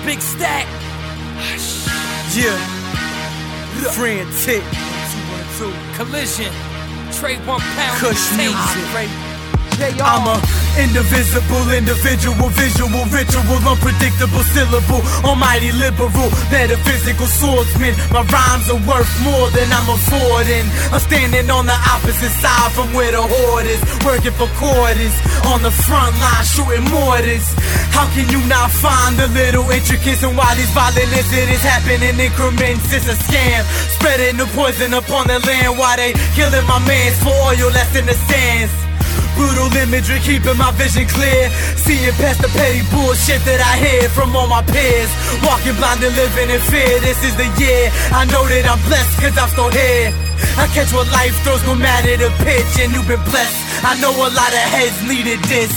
Big Stack. Yeah. Frantic. 212. Collision. Trade 1 pound. Kush music. Yeah, I'm a indivisible individual, visual, ritual, unpredictable syllable, almighty liberal, metaphysical swordsman. My rhymes are worth more than I'm affording. I'm standing on the opposite side from where the horde is, working for quarters, on the front line shooting mortars. How can you not find the little intricacies and why these violent incidents happen in increments? It's a scam, spreading the poison upon the land while they killing my mans for oil that's in the sands. Brutal imagery, keeping my vision clear, seeing past the petty bullshit that I hear from all my peers. Walking blind and living in fear, this is the year. I know that I'm blessed cause I'm still here. I catch what life throws no matter the pitch, and you've been blessed. I know a lot of heads needed this.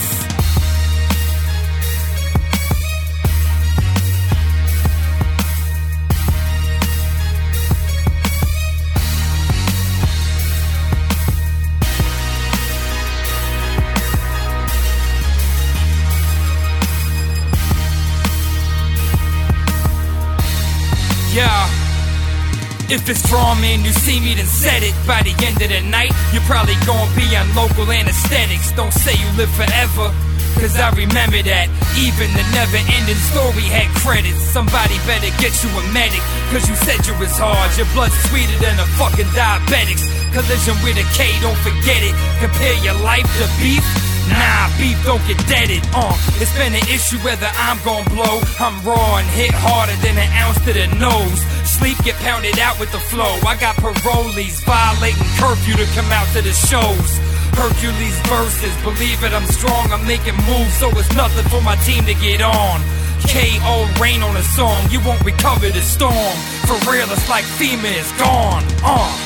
Yeah. If it's drama and you see me, then set it. By the end of the night, you're probably gonna be on local anesthetics. Don't say you live forever, cause I remember that. Even the never-ending story had credits. Somebody better get you a medic, cause you said you was hard. Your blood's sweeter than a fucking diabetics. Collision with a K, don't forget it. Compare your life to beef. Nah, beef don't get deaded. It's been an issue whether I'm gon' blow. I'm raw and hit harder than an ounce to the nose. Sleep get pounded out with the flow. I got parolees violating curfew to come out to the shows. Hercules verses, believe it, I'm strong. I'm making moves, so it's nothing for my team to get on. K.O. rain on a song, you won't recover the storm. For real, it's like FEMA is gone.